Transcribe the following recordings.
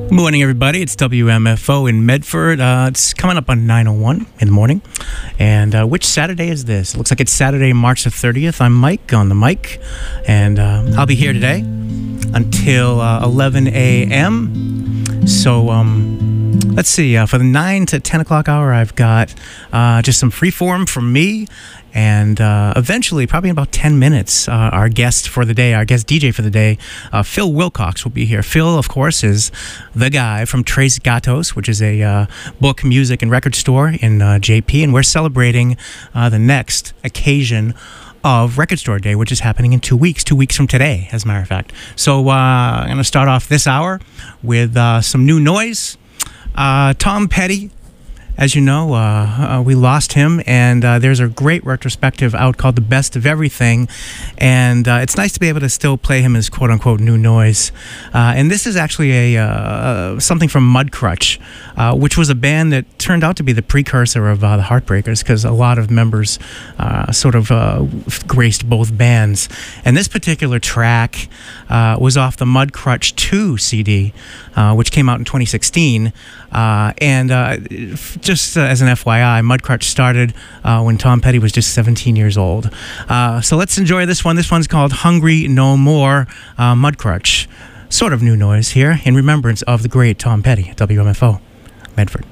Morning, everybody. It's WMFO in Medford. It's coming up on 9:01 in the morning. And which Saturday is this? It looks like it's Saturday, March the 30th. I'm Mike on the mic, and I'll be here today until 11 a.m. So let's see. For the 9 to 10 o'clock hour, I've got just some freeform from me. And eventually, probably in about 10 minutes, our guest for the day, our guest DJ for the day, Phil Wilcox will be here. Phil, of course, is the guy from Tres Gatos, which is a book, music, and record store in JP. And we're celebrating the next occasion of Record Store Day, which is happening in 2 weeks from today, as a matter of fact. So I'm going to start off this hour with some new noise. Tom Petty. As you know, we lost him, and there's a great retrospective out called The Best of Everything, and it's nice to be able to still play him as quote-unquote new noise. And this is actually something from Mudcrutch, which was a band that turned out to be the precursor of the Heartbreakers, because a lot of members sort of graced both bands. And this particular track was off the Mudcrutch 2 CD, which came out in 2016. Just as an FYI, Mudcrutch started when Tom Petty was just 17 years old. So let's enjoy this one. This one's called Hungry No More, Mudcrutch. Sort of new noise here in remembrance of the great Tom Petty at WMFO, Medford.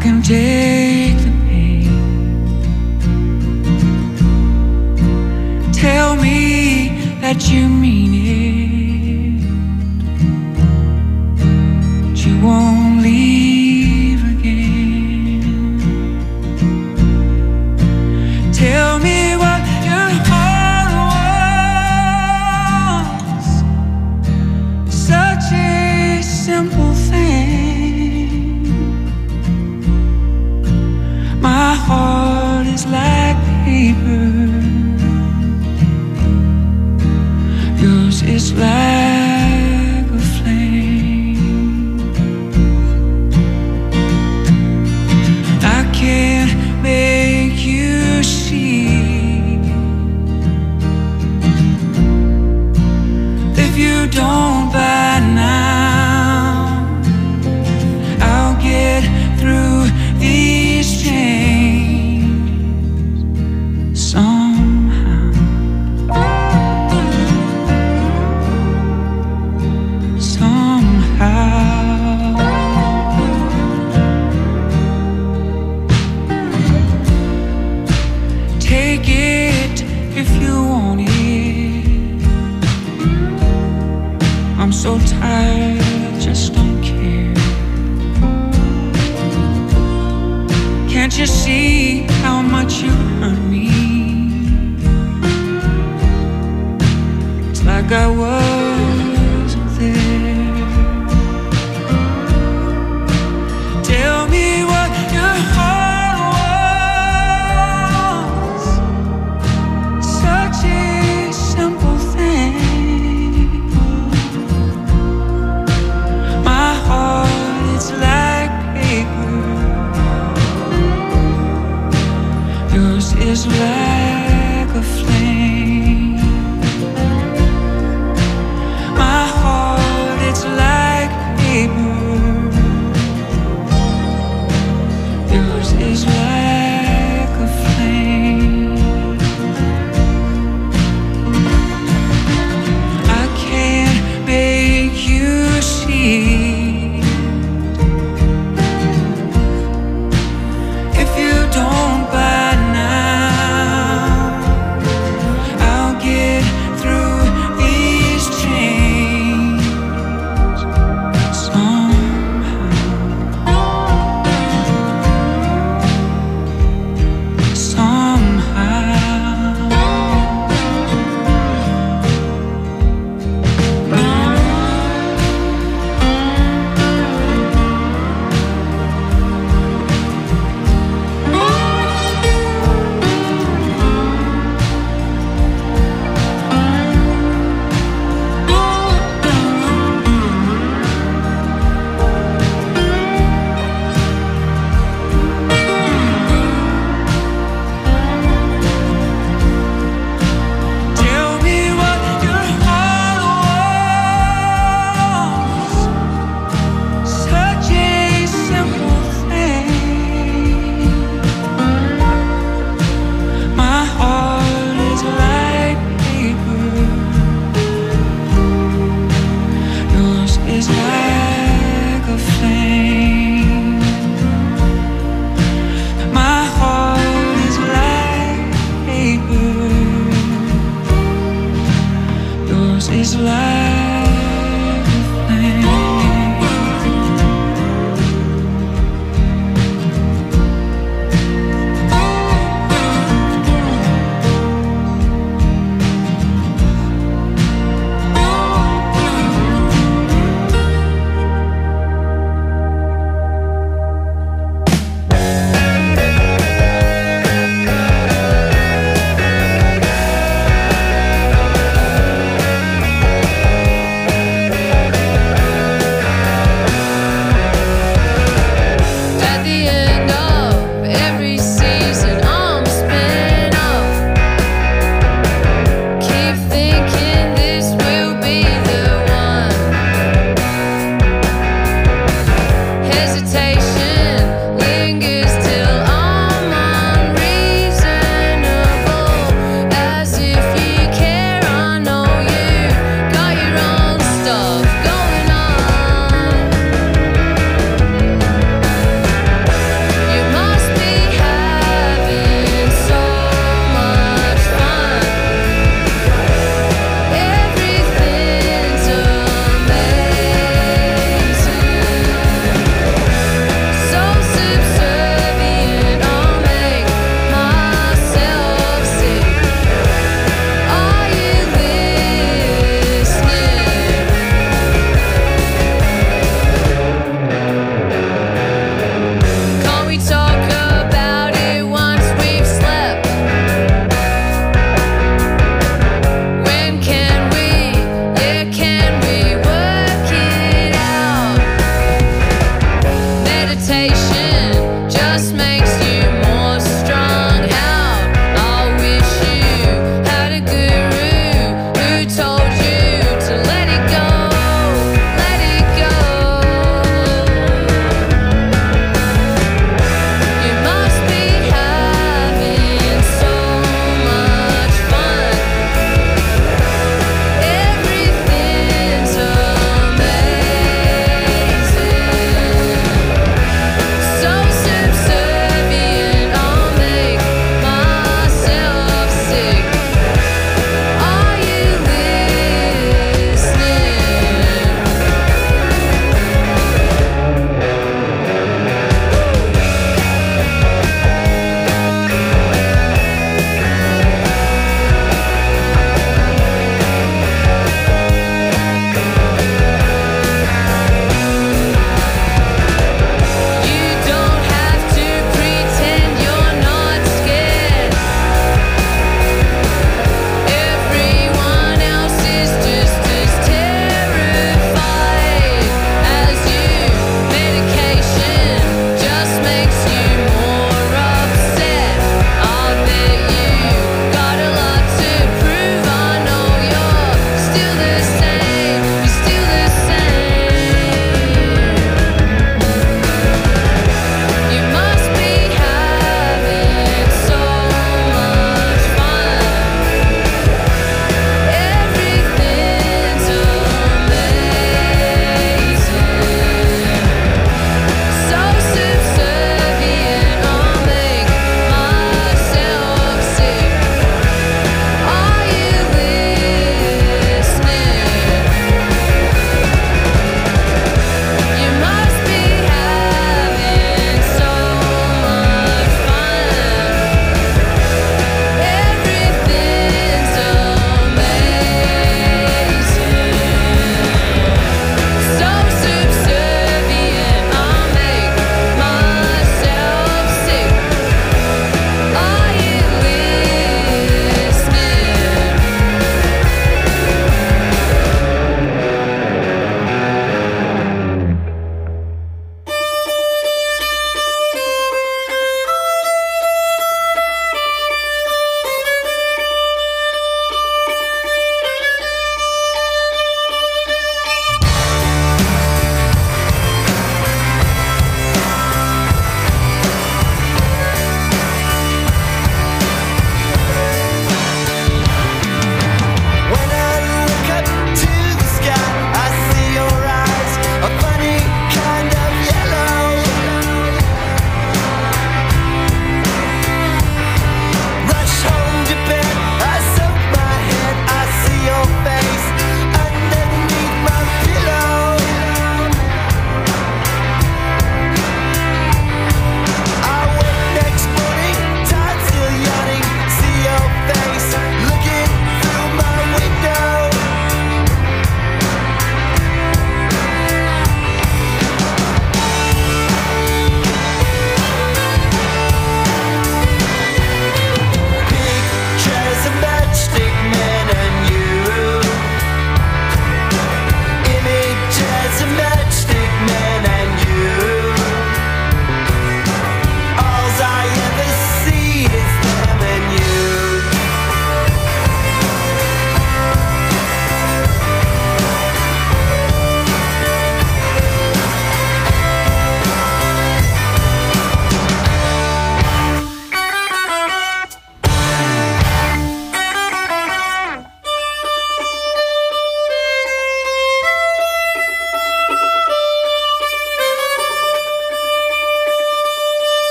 can take the pain. Tell me that you mean it, but you won't leave again. Tell me what your heart wants. Such a simple thing. My heart is like paper, yours is like a flame. I can't make you see if you don't by now. I'll get through these chains somehow. Take it if you want it. I'm so tired, I just don't care. Can't you see how much you hurt me? It's like I wasn't there. Tell me what your heart wants. Such a simple thing. My heart is like paper, yours is like a flame.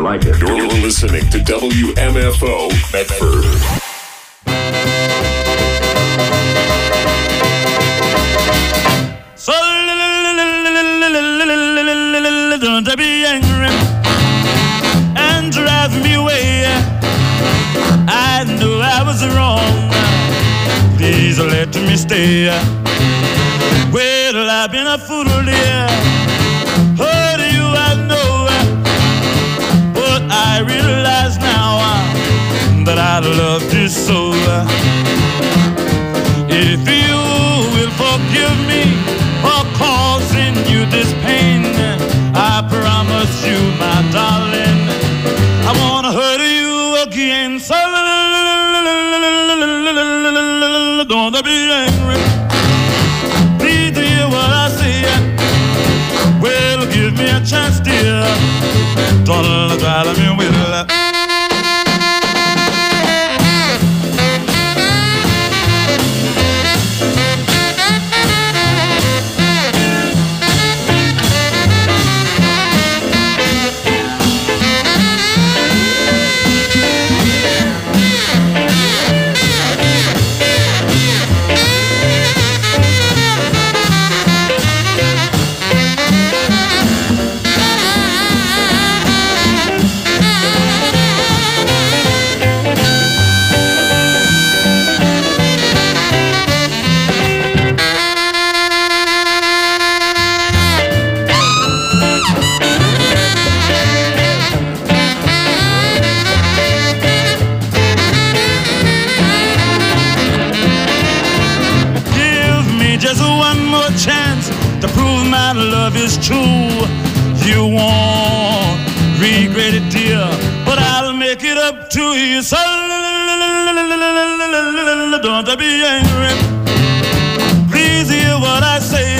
like it. You're listening to WMFO Medford. So don't be angry and drive me away. I knew I was wrong. Please let me stay. Well, I've been a fool, dear. Hurt you, I know. But I realize now that I loved you so. If you will forgive me for causing you this pain, I promise you, my darling, I wanna hurt you again. So don't be angry. Please hear what I say. Well, give me a chance, dear. Don't try to me with love. Is true, you won't regret it, dear, but I'll make it up to you. So don't be angry. Please hear what I say.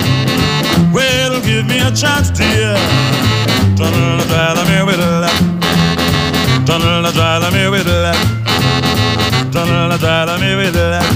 Well, give me a chance, dear. Don't try me with love. Don't try me with love. Don't try me with love.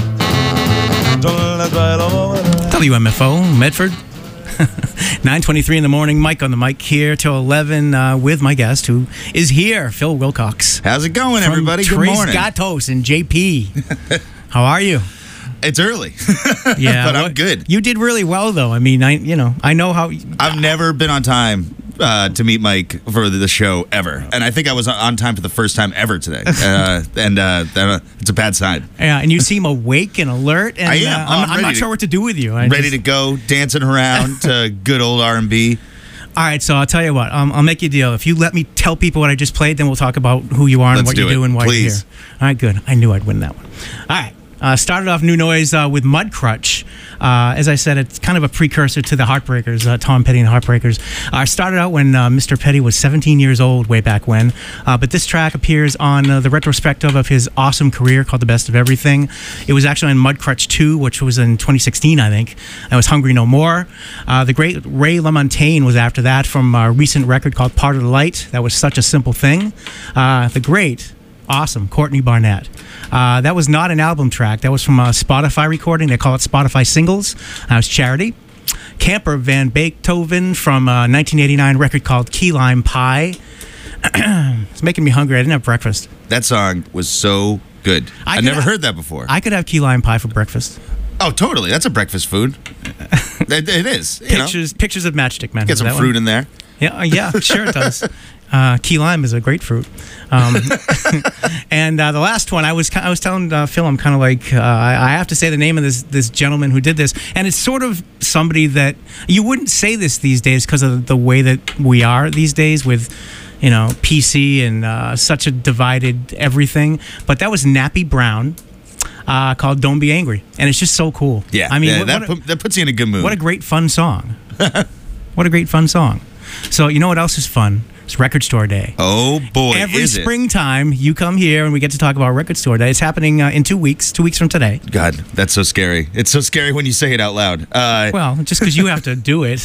Don't try me. WMFO Medford. 9:23 in the morning. Mike on the mic here till 11 with my guest who is here, Phil Wilcox. How's it going, From everybody? Good Tres morning. Gatos and JP. How are you? It's early. Yeah, but I'm good. You did really well, though. I mean, I know how. I've never been on time to meet Mike for the show ever, and I think I was on time for the first time ever today. And it's a bad sign. Yeah, and you seem awake and alert. And, I am. I'm not sure what to do with you. Ready to go, dancing around to good old R&B. All right, so I'll tell you what. I'll make you a deal. If you let me tell people what I just played, then we'll talk about who you are and what you do and why you're here. All right, good. I knew I'd win that one. All right. Started off New Noise with Mudcrutch. As I said, it's kind of a precursor to the Heartbreakers, Tom Petty and the Heartbreakers. Started out when Mr. Petty was 17 years old way back when. But this track appears on the retrospective of his awesome career called The Best of Everything. It was actually on Mudcrutch 2, which was in 2016, I think. It was Hungry No More. The great Ray LaMontagne was after that from a recent record called Part of the Light. That was Such a Simple Thing. The great, awesome Courtney Barnett. That was not an album track. That was from a Spotify recording. They call it Spotify Singles. That was Charity. Camper Van Beethoven from a 1989 record called Key Lime Pie. It's making me hungry. I didn't have breakfast. That song was so good. I never heard that before. I could have key lime pie for breakfast. Oh, totally. That's a breakfast food. It is. Pictures of Matchstick Men. Get some fruit in there. Yeah, sure it does. Key lime is a grapefruit. And the last one, I was telling Phil, I'm kind of like, I have to say the name of this gentleman who did this, and it's sort of somebody that you wouldn't say this these days because of the way that we are these days with, PC and such a divided everything. But that was Nappy Brown. Called Don't Be Angry. And it's just so cool. Yeah, I mean, that puts you in a good mood. What a great fun song. What a great fun song. So you know what else is fun? It's Record Store Day. Oh, boy, Every springtime, you come here and we get to talk about Record Store Day. It's happening in 2 weeks, 2 weeks from today. God, that's so scary. It's so scary when you say it out loud. Well, just because you have to do it.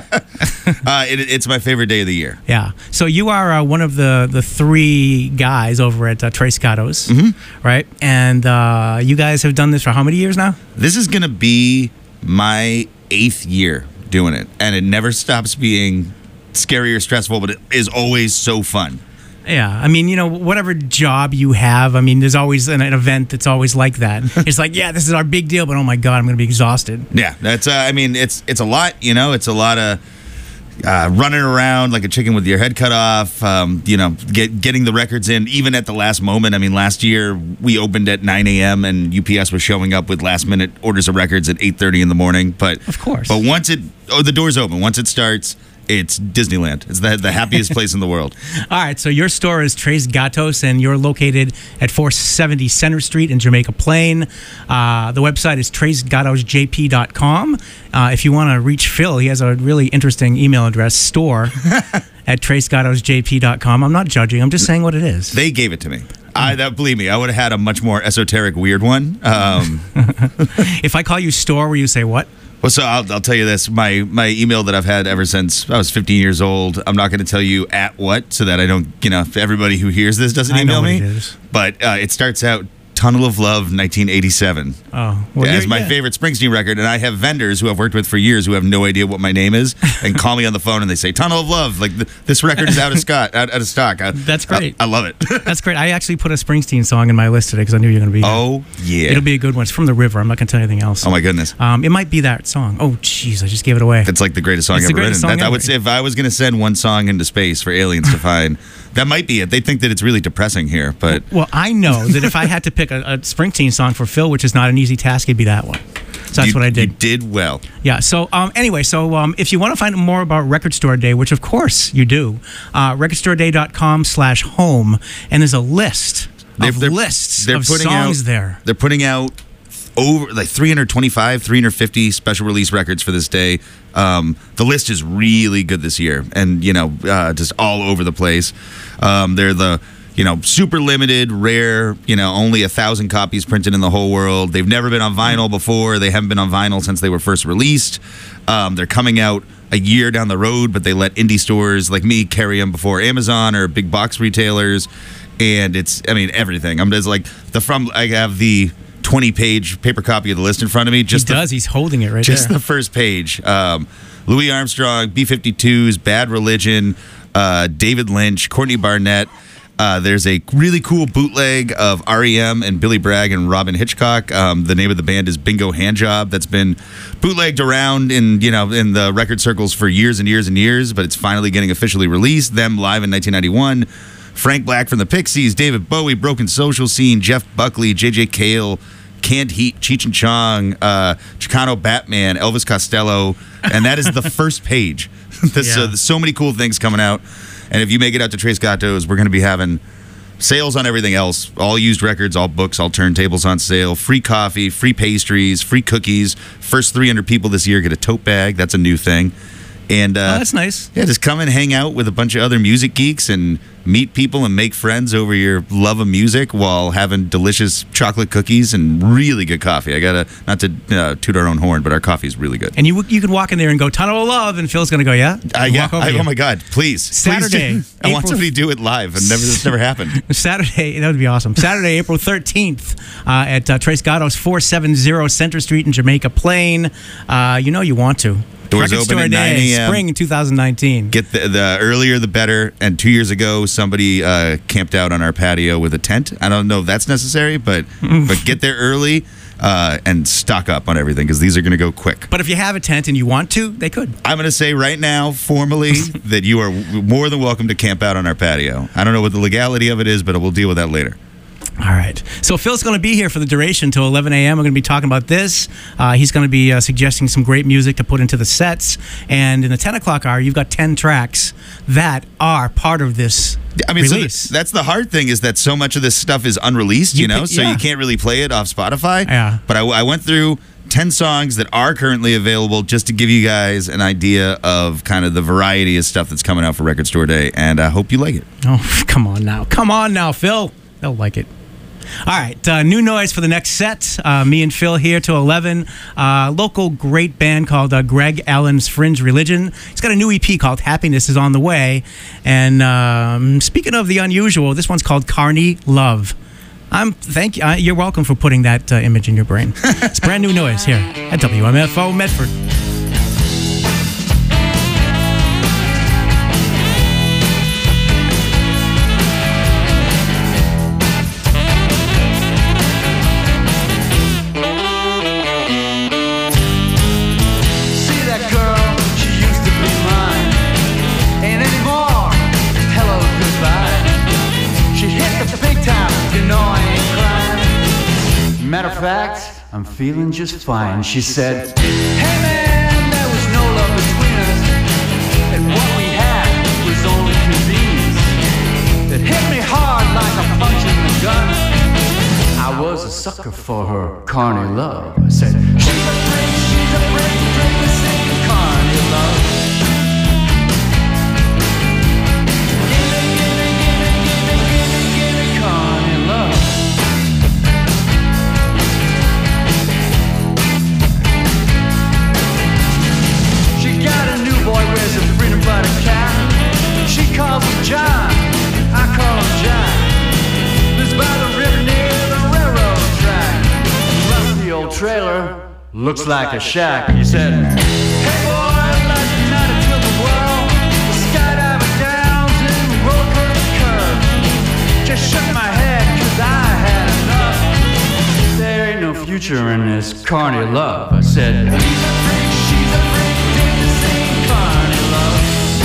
It's my favorite day of the year. Yeah. So you are one of the three guys over at Tres Gatos, right? And you guys have done this for how many years now? This is going to be my 8th year doing it, and it never stops being scary or stressful, but it is always so fun. Yeah, I mean, whatever job you have, I mean, there's always an event that's always like that. It's like, yeah, this is our big deal, but oh my God, I'm going to be exhausted. Yeah, that's. I mean, it's a lot. It's a lot of running around like a chicken with your head cut off. Getting the records in even at the last moment. I mean, last year we opened at 9 a.m. and UPS was showing up with last minute orders of records at 8:30 in the morning. But of course, but once the doors open, once it starts. It's Disneyland. It's the happiest place in the world. All right, so your store is Tres Gatos, and you're located at 470 Center Street in Jamaica Plain. The website is tresgatosjp.com. If you want to reach Phil, he has a really interesting email address, store at tresgatosjp.com. I'm not judging. I'm just saying what it is. They gave it to me. Believe me, I would have had a much more esoteric, weird one. If I call you store, will you say what? Well, so I'll tell you this. My email that I've had ever since I was 15 years old, I'm not going to tell you at what so that I don't, if everybody who hears this doesn't email me. It is. But it starts out Tunnel of Love, 1987. Oh, as my favorite Springsteen record, and I have vendors who I've worked with for years who have no idea what my name is and call me on the phone and they say Tunnel of Love, like this record is out of stock. That's great. I love it. That's great. I actually put a Springsteen song in my list today because I knew you were going to be here. Oh yeah, it'll be a good one. It's from the river. I'm not going to tell you anything else. Oh my goodness. It might be that song. Oh jeez, I just gave it away. It's like the greatest song ever written. I would say if I was going to send one song into space for aliens to find. That might be it. They think that it's really depressing here, but... Well, I know that if I had to pick a Springsteen song for Phil, which is not an easy task, it'd be that one. So that's what I did. You did well. Yeah, so anyway, if you want to find out more about Record Store Day, which of course you do, recordstoreday.com/home, and there's a list of songs there. They're putting out over like 325, 350 special release records for this day. The list is really good this year, and just all over the place. They're the super limited, rare, only 1,000 copies printed in the whole world. They've never been on vinyl before. They haven't been on vinyl since they were first released. They're coming out a year down the road, but they let indie stores like me carry them before Amazon or big box retailers. And it's, everything. I'm just like I have the 20-page paper copy of the list in front of me. He's holding it right just there. The first page. Louis Armstrong, B-52s, Bad Religion, David Lynch, Courtney Barnett. There's a really cool bootleg of REM and Billy Bragg and Robin Hitchcock. The name of the band is Bingo Handjob. That's been bootlegged around in the record circles for years and years and years, but it's finally getting officially released. Them live in 1991. Frank Black from the Pixies, David Bowie, Broken Social Scene, Jeff Buckley, J.J. Cale, Canned Heat, Cheech and Chong, Chicano Batman, Elvis Costello, and that is the first page. There's so many cool things coming out, and if you make it out to Tres Gatos, we're going to be having sales on everything else, all used records, all books, all turntables on sale, free coffee, free pastries, free cookies. First 300 people this year get a tote bag. That's a new thing. And that's nice. Yeah, just come and hang out with a bunch of other music geeks and meet people and make friends over your love of music while having delicious chocolate cookies and really good coffee. I gotta not to toot our own horn, but our coffee is really good. And you can walk in there and go Tunnel of Love, and Phil's gonna go, yeah. Oh my God, please, Saturday. I want somebody to do it live. It's never happened. Saturday, that would be awesome. Saturday, April 13th at Tres Gatos, 470 Center Street in Jamaica Plain. You want to. Doors open at 9 a.m. Spring 2019. Get the earlier the better. And 2 years ago, somebody camped out on our patio with a tent. I don't know if that's necessary, but get there early and stock up on everything because these are going to go quick. But if you have a tent and you want to, they could. I'm going to say right now, formally, that you are more than welcome to camp out on our patio. I don't know what the legality of it is, but we'll deal with that later. All right. So Phil's going to be here for the duration till 11 a.m. We're going to be talking about this. He's going to be suggesting some great music to put into the sets. And in the 10 o'clock hour, you've got 10 tracks that are part of this release. So that's the hard thing is that so much of this stuff is unreleased, so you can't really play it off Spotify. Yeah. But I went through 10 songs that are currently available just to give you guys an idea of kind of the variety of stuff that's coming out for Record Store Day. And I hope you like it. Oh, come on now, Phil. They'll like it. All right, new noise for the next set. Me and Phil here till 11. Local great band called Greg Allen's Fringe Religion. He's got a new EP called Happiness is on the Way. And speaking of the unusual, this one's called Carney Love. Thank you. You're welcome for putting that image in your brain. It's brand new noise here at WMFO Medford. I'm feeling just fine. She said, hey man, there was no love between us, and what we had was only convenience. It hit me hard like a punch in the gut. I was a sucker for her carny love. I said, she's a brick, drink the same carny love. Give me carny love. She got a new boy, wears a freedom fighter cap. She calls him John, I call him John. Lives by the river near the railroad track. Rusty old trailer, looks like a shack. He said, hey boy, I'd like to night until the world. The skydiving downs and roller coaster curves. Just shook my head cause I had enough. There ain't no future in this carny love. I said, he's a freak, she's a freak, dig the same carny love.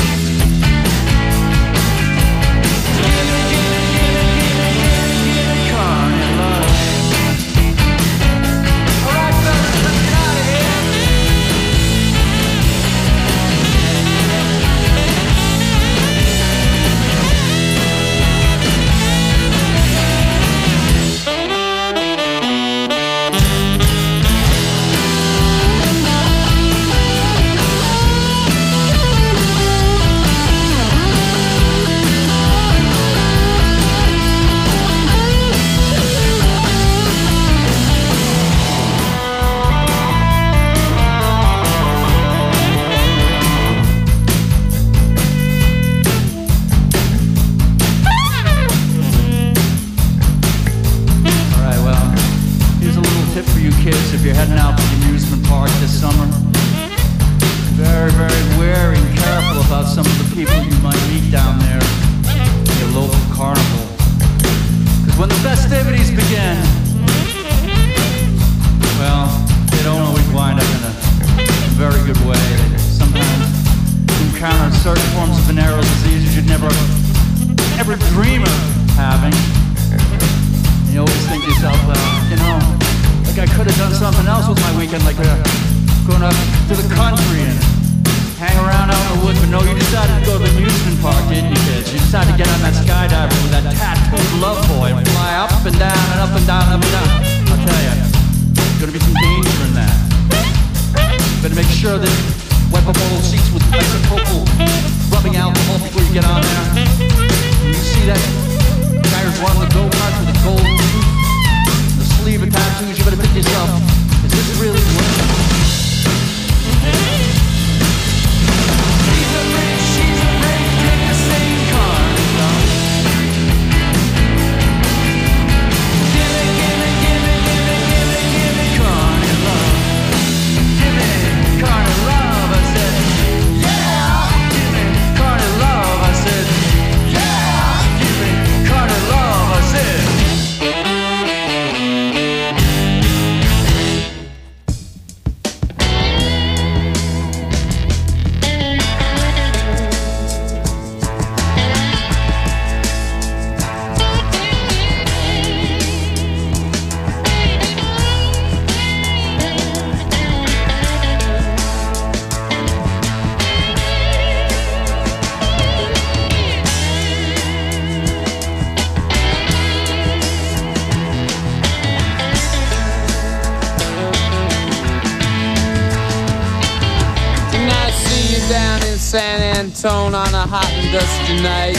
On a hot and dusty night,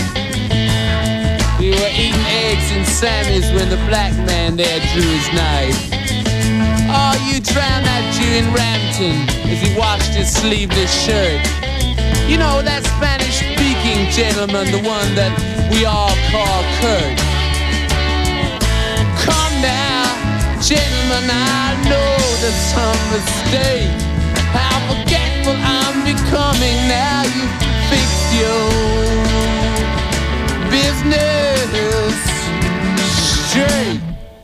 we were eating eggs and Sammy's when the black man there drew his knife. Oh, you drowned that Jew in Rampton as he washed his sleeveless shirt. You know, that Spanish-speaking gentleman, the one that we all call Kurt. Come now, gentlemen, I know there's some mistake. How forgetful I'm becoming now. You fix your business straight.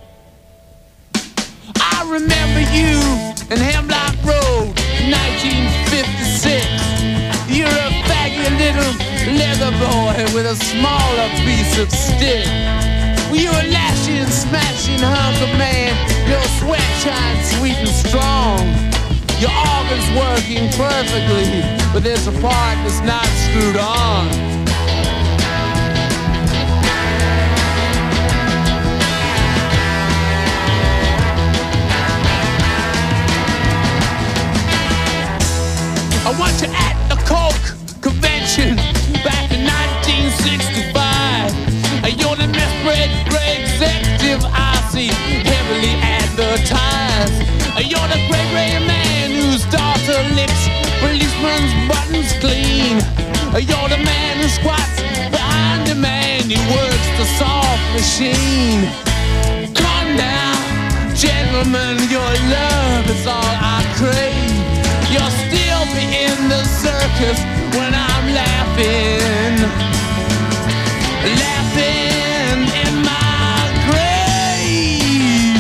I remember you in Hemlock Road, 1956. You're a faggy little leather boy with a smaller piece of stick. You're a lashing, smashing hunk of man. Your sweat shines sweet and strong. Your organ's working perfectly, but there's a part that's not screwed on. I want you at the Coke convention back in 1965. You're the misbred executive I see heavily advertised. You're the gray man whose daughter licks policeman's buttons clean. You're the man who squats behind the man who works the soft machine. Calm down, gentlemen, your love is all I crave. You'll still be in the circus when I'm laughing, laughing in my grave.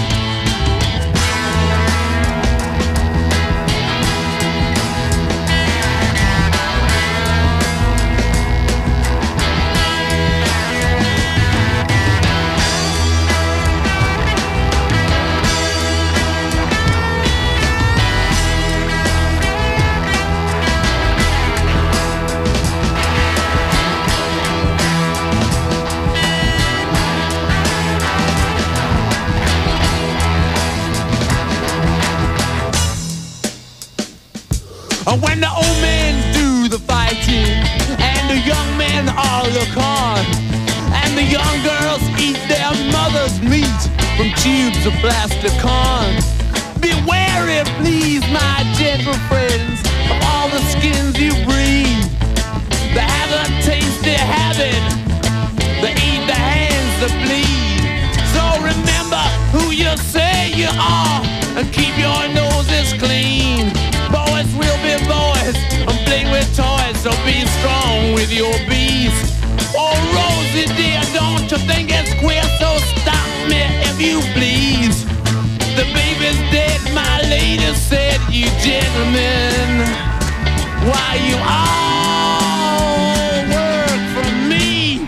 When the old men do the fighting and the young men all look on, and the young girls eat their mother's meat from tubes of plastic corn. Be wary, please, my gentle friends, of all the skins you breathe. They have a tasty habit, they eat the hands that bleed. So remember who you say you are and keep your noses clean. Boys will be boys and play with toys, so be strong with your bees. Oh, Rosie dear, don't you think it's queer? So stop me if you please. The baby's dead, my lady said, you gentlemen, why you all work for me?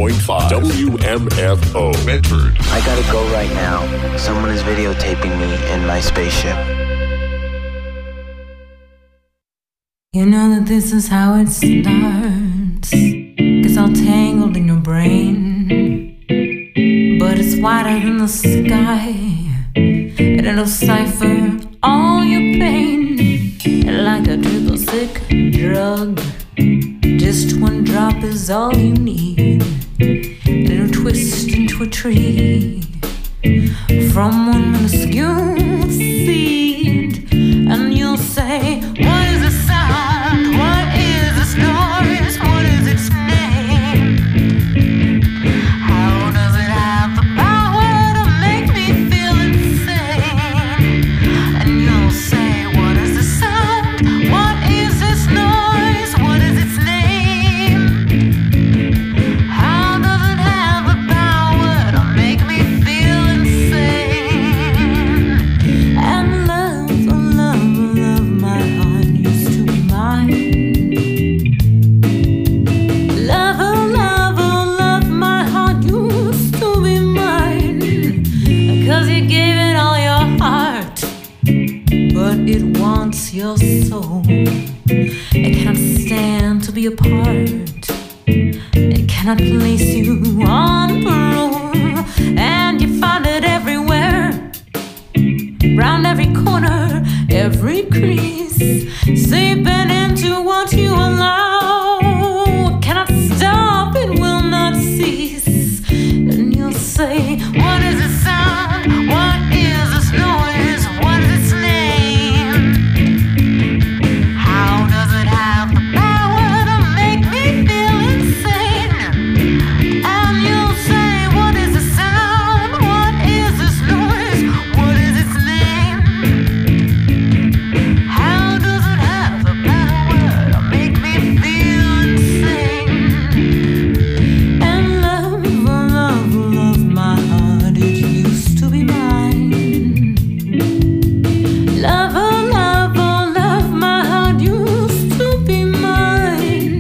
WMFO Medford. I gotta go right now. Someone is videotaping me in my spaceship. You know that this is how it starts, 'cause all tangled in your brain. But it's whiter than the sky, and it'll cipher all your pain. Like a triple sick drug, just one drop is all you need. It'll twist into a tree from one minuscule seed, and you'll say, what is the sound? What is this noise? What is its name? How does it have the power to make me feel insane? And you'll say, what is the sound? What is this noise? What is its name? How does it have the power to make me feel insane? And love, oh love, oh love, my heart used to be mine. Love, oh love, oh love, my heart used to be mine. 'Cause you gave it all your heart, but it wants your soul. It can't stand to be apart. It cannot place you on parole. And you find it everywhere, round every corner, every crease, seeping into what you allow. Cannot stop, it will not cease. And you'll say, what is the sound? What is this noise? What is its name? How does it have the power to make me feel insane? And you'll say, what is the sound? What is this noise? What is its name? How does it have the power to make me feel insane? And love, oh love, oh love, my heart, it used to be mine. Love, oh love, oh love, my heart used to be mine.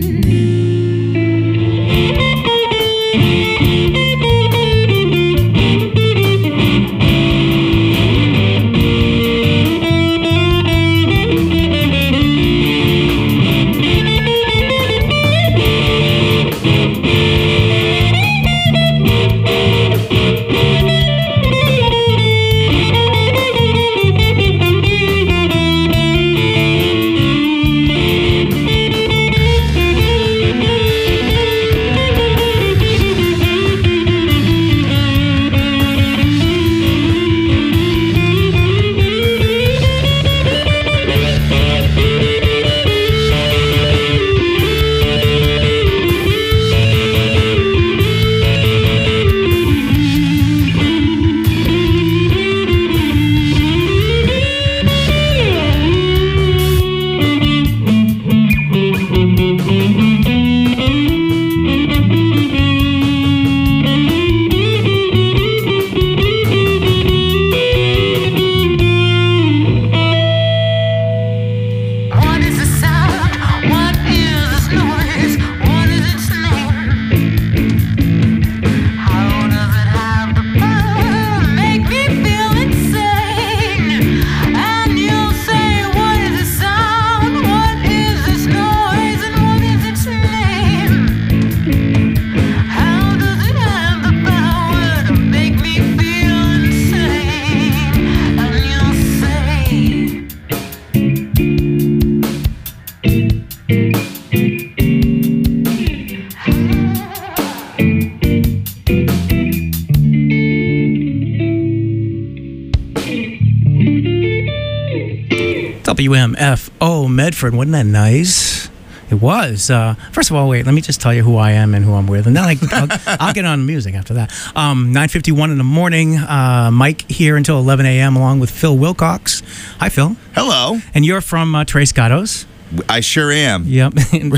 What is the sound? What is this noise? What is its name? How does it have the power to make me feel insane? And you'll say, what is the sound? What is this noise? And what is its name? How does it have the power to make me feel insane? And you'll say, WMFO Medford, wasn't that nice? It was. First of all, wait, let me just tell you who I am and who I'm with, and then I'll get on the music after that. 9:51 in the morning, Mike here until 11 a.m. along with Phil Wilcox. Hi, Phil. Hello. And you're from Tres Gatos. I sure am. Yep.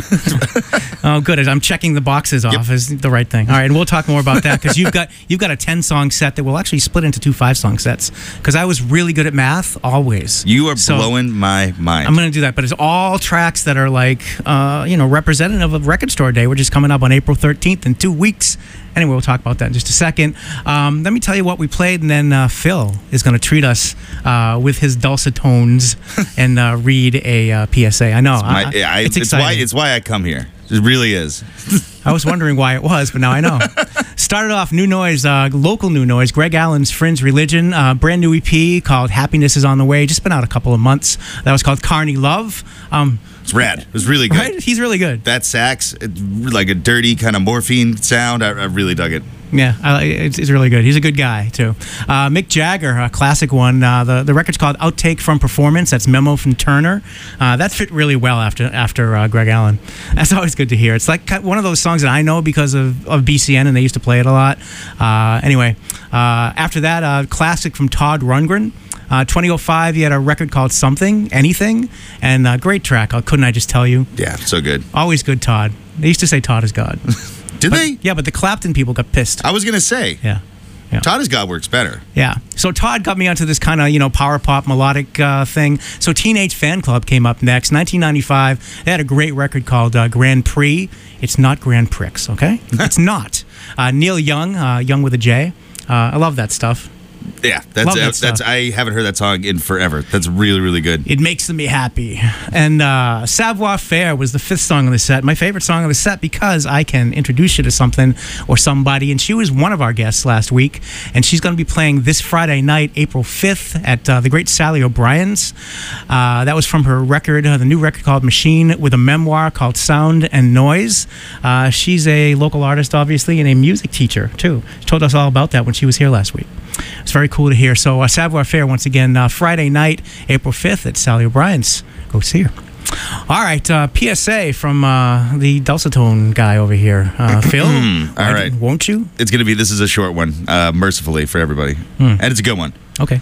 Oh, good. I'm checking the boxes off is the right thing. All right, and we'll talk more about that because you've got a 10-song set that will actually split into 2 5-song sets because I was really good at math always. You are blowing my mind. I'm going to do that, but it's all tracks that are like, representative of Record Store Day, which is coming up on April 13th in 2 weeks. Anyway, we'll talk about that in just a second. Let me tell you what we played, and then Phil is going to treat us with his dulcet tones and read a PSA. I know. It's exciting. It's why I come here. It really is. I was wondering why it was, but now I know. Started off New Noise, local New Noise, Greg Allen's Fringe Religion, brand new EP called Happiness is on the Way. Just been out a couple of months. That was called Carney Love. It's rad. It was really good. Right? He's really good. That sax, like a dirty kind of morphine sound. I really dug it. Yeah, it's really good. He's a good guy, too. Mick Jagger, a classic one. The record's called Outtake from Performance. That's Memo from Turner. That fit really well after Greg Allen. That's always good to hear. It's like one of those songs that I know because of BCN, and they used to play it a lot. Anyway, after that, classic from Todd Rundgren. 2005, he had a record called Something, Anything, and a great track called Couldn't I Just Tell You? Yeah, so good. Always good, Todd. They used to say Todd is God. Did they? Yeah, but the Clapton people got pissed. I was going to say. Yeah. Todd is God works better. Yeah. So Todd got me onto this kind of, power pop melodic thing. So Teenage Fan Club came up next. 1995, they had a great record called Grand Prix. It's not Grand Prix, okay? It's not. Neil Young, Young with a J. I love that stuff. Yeah, that's I haven't heard that song in forever. That's really, really good. It makes me happy. And Savoir Faire was the 5th song on the set. My favorite song on the set because I can introduce you to something or somebody. And she was one of our guests last week. And she's going to be playing this Friday night, April 5th, at the great Sally O'Brien's. That was from her record, the new record called Machine, with a memoir called Sound and Noise. She's a local artist, obviously, and a music teacher, too. She told us all about that when she was here last week. It's very cool to hear. So Savoir Faire, once again, Friday night, April 5th at Sally O'Brien's. Go see her. All right, PSA from the dulcetone guy over here. Phil, all right. Won't you? It's going to be, this is a short one, mercifully for everybody. And it's a good one. Okay.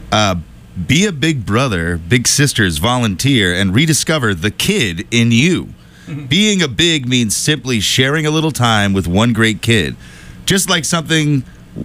Be a big brother, big sisters, volunteer, and rediscover the kid in you. Being a big means simply sharing a little time with one great kid. Just like someone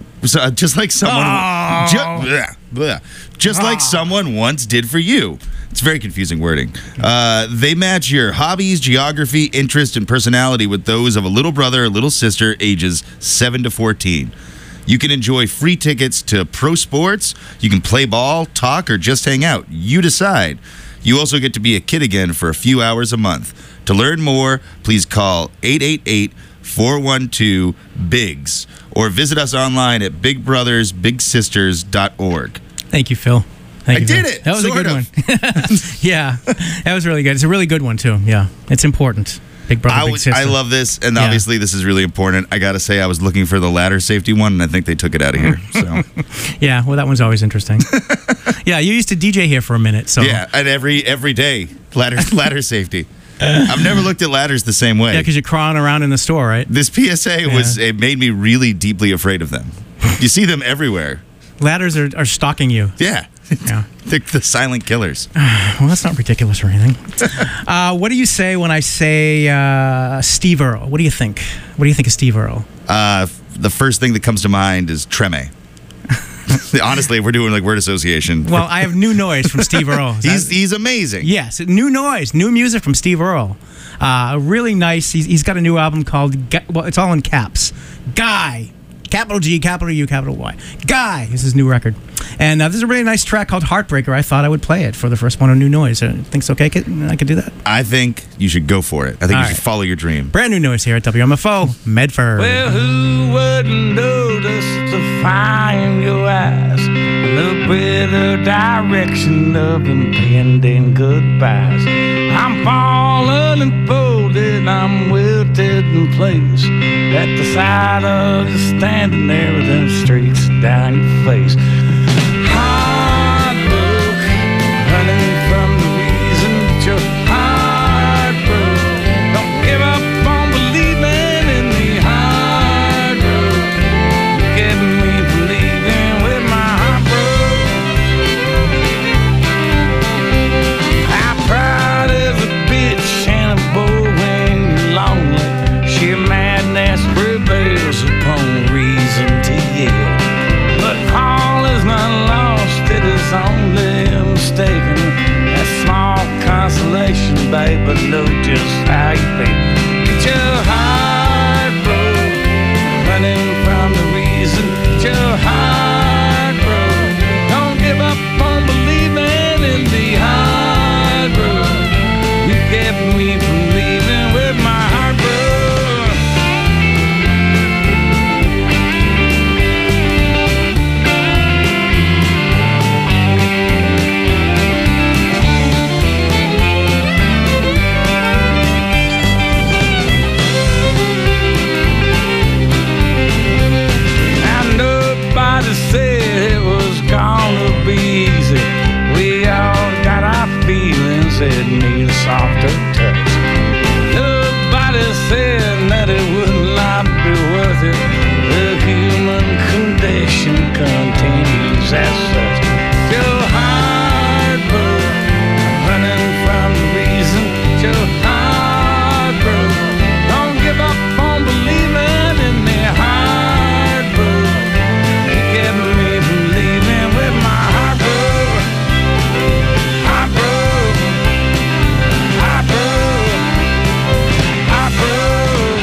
once did for you. It's very confusing wording. They match your hobbies, geography, interest, and personality with those of a little brother or little sister ages 7 to 14. You can enjoy free tickets to pro sports. You can play ball, talk, or just hang out. You decide. You also get to be a kid again for a few hours a month. To learn more, please call 888-412-BIGS or visit us online at bigbrothersbigsisters.org. Thank you, Phil. I did it. That was a good one. Yeah, that was really good. It's a really good one, too. Yeah, it's important. Big brother, big sister. I love this, and obviously this is really important. I got to say, I was looking for the ladder safety one, and I think they took it out of here. So, yeah, well, that one's always interesting. Yeah, you used to DJ here for a minute, so yeah, and every day, ladder safety. I've never looked at ladders the same way. Yeah, because you're crawling around in the store, right? This PSA it made me really deeply afraid of them. You see them everywhere. Ladders are stalking you. Yeah. They're the silent killers. Well, that's not ridiculous or anything. What do you say when I say Steve Earle? What do you think? What do you think of Steve Earle? The first thing that comes to mind is Treme. Honestly, if we're doing like word association. Well, I have New Noise from Steve Earle. He's amazing. Yes, New Noise, new music from Steve Earle. Really nice. He's got a new album called, well, it's all in caps. Guy. Capital G, capital U, capital Y. Guy is his new record. And this is a really nice track called Heartbreaker. I thought I would play it for the first one on New Noise. Think it's okay? I could do that? I think you should go for it. I think you should follow your dream. Brand new noise here at WMFO, Medford. Well, who wouldn't notice the fire in your eyes and the bitter direction of impending goodbyes? I'm falling and folded, I'm wilted in place at the sight of you standing there with them streaks down your face. Heartbroken, running from the reason that you're heartbroken. Don't give up on believing in the hard road. Kept me from leaving with my heart broke. How proud is a big but know just how you feel. Get your heart broke, running from the reason. Get your heart broke. Don't give up on believing in the hard road. You kept me from leaving with my heart broke. Nobody said it was gonna be easy. We all got our feelings that need a softer touch. Nobody said that it would not be worth it. The human condition continues as such. Your heart broke, running from the reason. Your heart broke. Don't give up on believing in the heart broke. You kept me from leaving with my heart broke. Heart broke. Heart broke. Heart broke.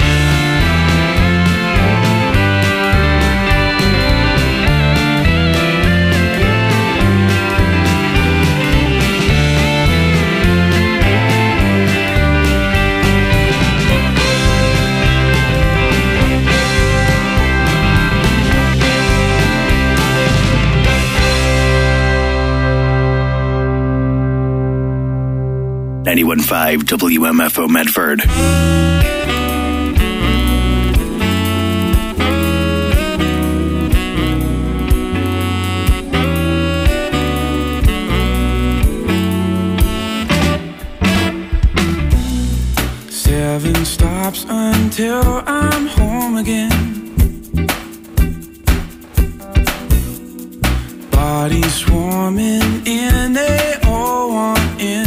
91.5 WMFO Medford. Seven stops until I'm home again. Bodies swarming in, they all want in.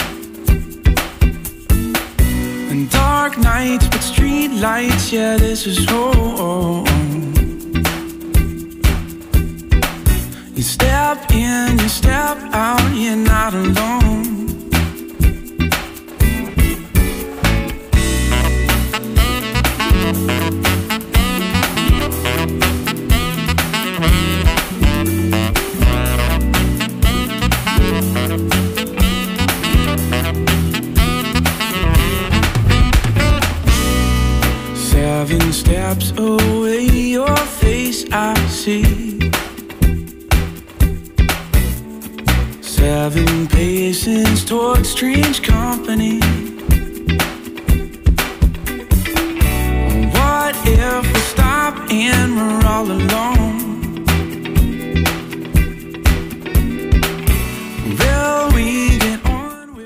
And dark nights, but street lights, yeah, this is home. You step in, you step out, you're not alone. Seven steps away, your face I see. Seven paces towards strange company. What if we stop and we're all alone?